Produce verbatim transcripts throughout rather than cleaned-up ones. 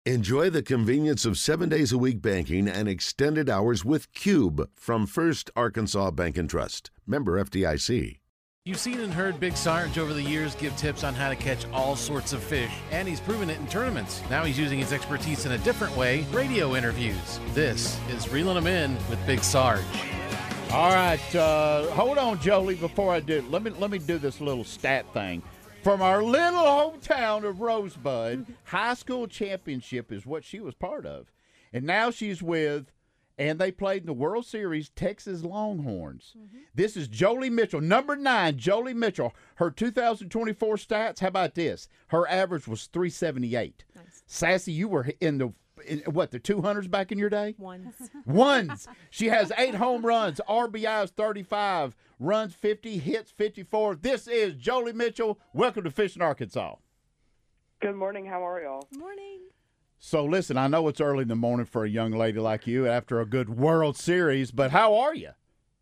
Enjoy the convenience of seven days a week banking and extended hours with Cube from First Arkansas Bank and Trust. Member F D I C. You've seen and heard Big Sarge over the years give tips on how to catch all sorts of fish, and he's proven it in tournaments. Now he's using his expertise in a different way, radio interviews. This is Reeling Them In with Big Sarge. All right, uh, hold on, Jolie, before I do, let me let me do this little stat thing. From our little hometown of Rosebud, high school championship is what she was part of. And now she's with, and they played in the World Series, Texas Longhorns. Mm-hmm. This is Jolie Mitchell, number nine, Jolie Mitchell. Her two thousand twenty-four stats, how about this? Her average was three seventy-eight. Nice. Sassy, you were in the, in, what, the two hundreds back in your day? Ones. Ones. She has eight home runs, R B Is thirty-five, runs fifty, hits fifty-four. This is Jolie Mitchell. Welcome to Fishing Arkansas. Good morning. How are y'all? Morning. So, listen, I know it's early in the morning for a young lady like you after a good World Series, but how are you?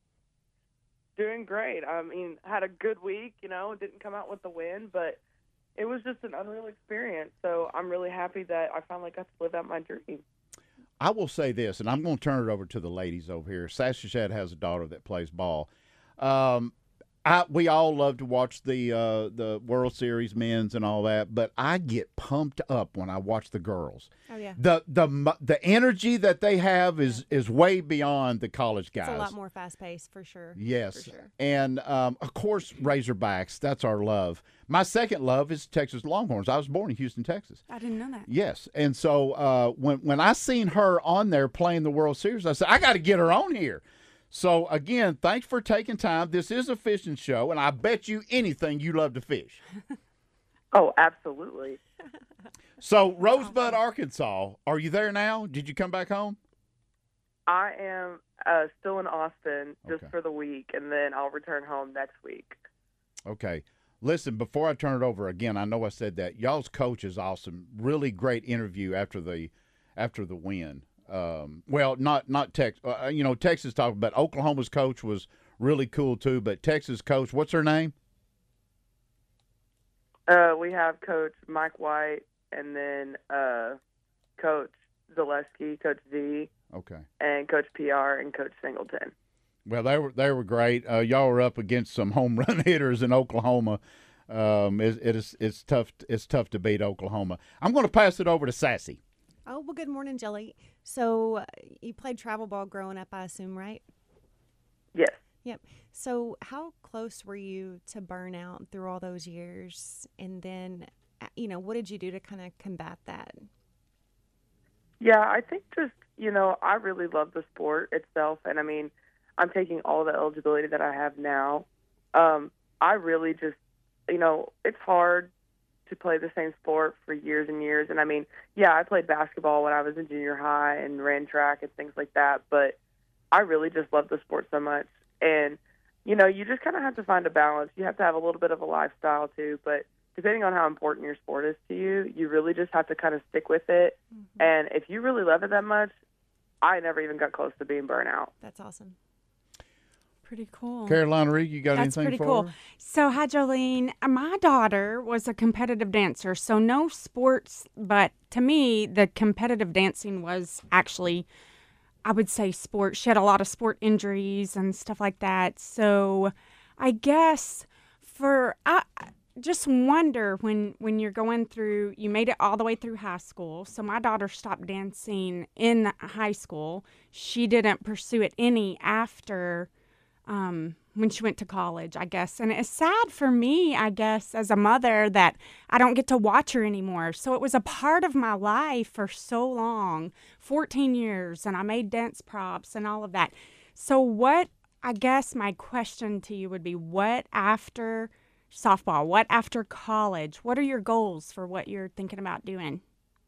Doing great. I mean, had a good week, you know, didn't come out with the win, but it was just an unreal experience. So I'm really happy that I finally got to live out my dream. I will say this, and I'm going to turn it over to the ladies over here. Sassy Shad has a daughter that plays ball. Um, I, we all love to watch the uh, the World Series men's and all that, but I get pumped up when I watch the girls. Oh yeah. The the the energy that they have is yeah. is way beyond the college guys. It's a lot more fast paced for sure. Yes, for sure. And um, of course Razorbacks. That's our love. My second love is Texas Longhorns. I was born in Houston, Texas. I didn't know that. Yes, and so uh, when when I seen her on there playing the World Series, I said I got to get her on here. So, again, thanks for taking time. This is a fishing show, and I bet you anything you love to fish. Oh, absolutely. So, Rosebud, Arkansas, are you there now? Did you come back home? I am uh, still in Austin just Okay. for the week, and then I'll return home next week. Okay. Listen, before I turn it over again, I know I said that. Y'all's coach is awesome. Really great interview after the after the win. Um, well, not not Texas. Uh, you know, Texas talked about Oklahoma's coach was really cool too. But Texas coach, what's her name? Uh, we have Coach Mike White, and then uh, Coach Zaleski, Coach Z, Okay. and Coach P R, and Coach Singleton. Well, they were they were great. Uh, y'all were up against some home run hitters in Oklahoma. Um, it, it is it's tough. It's tough to beat Oklahoma. I'm going to pass it over to Sassy. Oh, well, good morning, Jelly. So uh, you played travel ball growing up, I assume, right? Yes. Yep. So how close were you to burnout through all those years? And then, uh, you know, what did you do to kind of combat that? Yeah, I think just, you know, I really love the sport itself. And, I mean, I'm taking all the eligibility that I have now. Um, I really just, you know, it's hard to play the same sport for years and years. And I mean, yeah, I played basketball when I was in junior high and ran track and things like that, but I really just love the sport so much. And, you know, you just kind of have to find a balance. You have to have a little bit of a lifestyle too, but depending on how important your sport is to you, you really just have to kind of stick with it. Mm-hmm. And if you really love it that much, I never even got close to being burnt out. That's awesome. Pretty cool. Carolina Reed, you got That's anything pretty for cool. her? So, hi, Jolene. My daughter was a competitive dancer, so no sports, but to me, the competitive dancing was actually, I would say, sport. She had a lot of sport injuries and stuff like that. So, I guess for, I just wonder when, when you're going through, you made it all the way through high school. So, my daughter stopped dancing in high school. She didn't pursue it any after Um, when she went to college, I guess. And it's sad for me, I guess, as a mother that I don't get to watch her anymore. So it was a part of my life for so long, fourteen years, and I made dance props and all of that. So what, I guess my question to you would be, what after softball, what after college, what are your goals for what you're thinking about doing?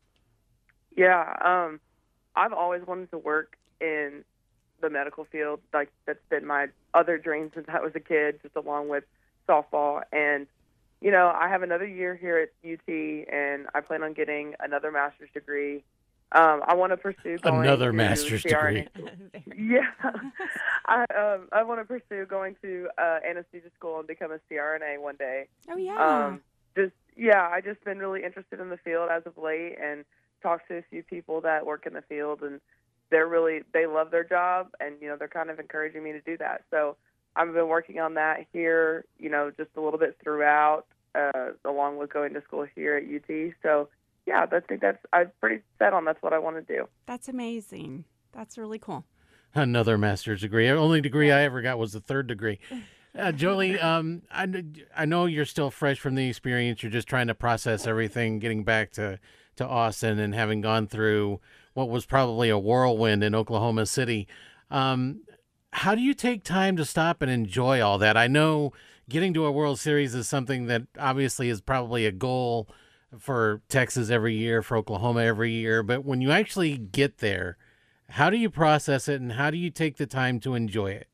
Yeah, um, I've always wanted to work in the medical field. Like, that's been my other dream since I was a kid, just along with softball. And, you know, I have another year here at U T, and I plan on getting another master's degree. Um, I want to pursue going Another to master's C R N A. degree. Yeah. I um, I want to pursue going to uh, anesthesia school and become a C R N A one day. Oh, yeah. Um, just, yeah, I just been really interested in the field as of late, and talked to a few people that work in the field, and they're really they love their job, and you know they're kind of encouraging me to do that. So I've been working on that here, you know, just a little bit throughout, uh, along with going to school here at U T. So yeah, I think that's I'm pretty set on that's what I want to do. That's amazing. That's really cool. Another master's degree. The only degree I ever got was the third degree. Uh, Jolie, um, I, I know you're still fresh from the experience. You're just trying to process everything, getting back to, to Austin and having gone through what was probably a whirlwind in Oklahoma City. Um, how do you take time to stop and enjoy all that? I know getting to a World Series is something that obviously is probably a goal for Texas every year, for Oklahoma every year. But when you actually get there, how do you process it and how do you take the time to enjoy it?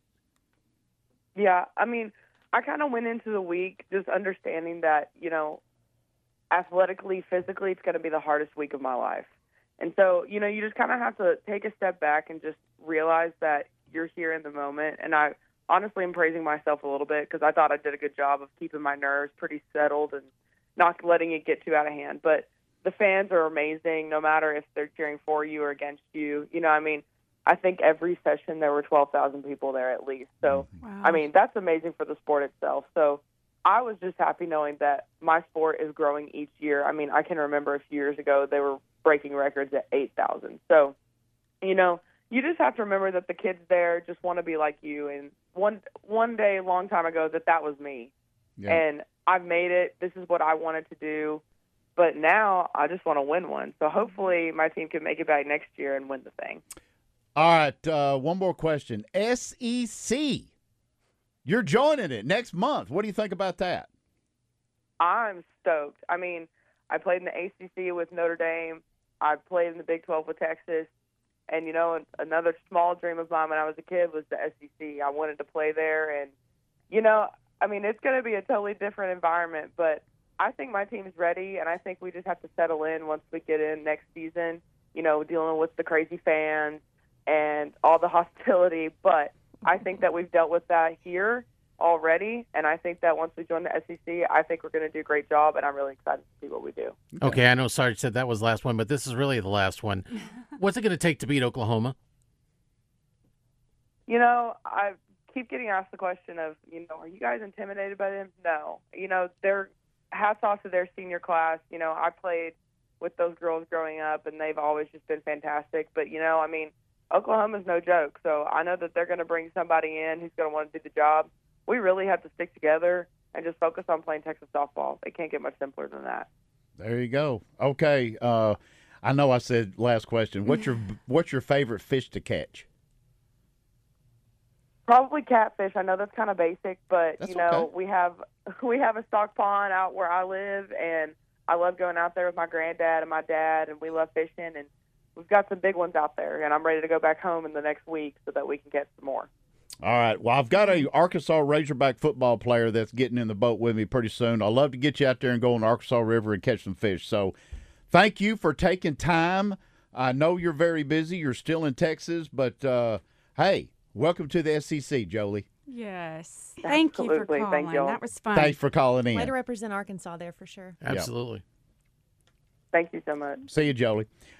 Yeah, I mean, I kind of went into the week just understanding that, you know, athletically, physically, it's going to be the hardest week of my life. And so, you know, you just kind of have to take a step back and just realize that you're here in the moment. And I honestly am praising myself a little bit because I thought I did a good job of keeping my nerves pretty settled and not letting it get too out of hand. But the fans are amazing, no matter if they're cheering for you or against you. You know, I mean, I think every session there were twelve thousand people there at least. So, Wow. I mean, that's amazing for the sport itself. So I was just happy knowing that my sport is growing each year. I mean, I can remember a few years ago they were breaking records at eight thousand. So, you know, you just have to remember that the kids there just want to be like you. And one one day, a long time ago, that that was me. Yeah. And I've made it. This is what I wanted to do. But now I just want to win one. So hopefully my team can make it back next year and win the thing. All right, uh, one more question. S E C, you're joining it next month. What do you think about that? I'm stoked. I mean, I played in the A C C with Notre Dame. I played in the Big twelve with Texas. And, you know, another small dream of mine when I was a kid was the S E C. I wanted to play there. And, you know, I mean, it's going to be a totally different environment. But I think my team's ready, and I think we just have to settle in once we get in next season, you know, dealing with the crazy fans and all the hostility. But I think that we've dealt with that here already, and I think that once we join the S E C, I think we're going to do a great job, and I'm really excited to see what we do. Okay, I know Sarge said that was the last one, but this is really the last one. What's it going to take to beat Oklahoma? You know, I keep getting asked the question of, you know, are you guys intimidated by them? No. You know, they're hats off to their senior class. You know, I played with those girls growing up, and they've always just been fantastic. But, you know, I mean, Oklahoma's no joke, so I know that they're going to bring somebody in who's going to want to do the job. We really have to stick together and just focus on playing Texas softball. It can't get much simpler than that. There you go. Okay, uh, I know I said last question. What's your what's your favorite fish to catch? Probably catfish. I know that's kind of basic, but That's you know okay. we have we have a stock pond out where I live, and I love going out there with my granddad and my dad, and we love fishing, and we've got some big ones out there, and I'm ready to go back home in the next week so that we can get some more. All right. Well, I've got a Arkansas Razorback football player that's getting in the boat with me pretty soon. I'd love to get you out there and go on the Arkansas River and catch some fish. So thank you for taking time. I know you're very busy. You're still in Texas, but, uh, hey, welcome to the S E C, Jolie. Yes. Thank you for Absolutely. calling. Thank y'all. That was fun. Thanks for calling in. Way to represent Arkansas there for sure. Absolutely. Thank you so much. See you, Jolie.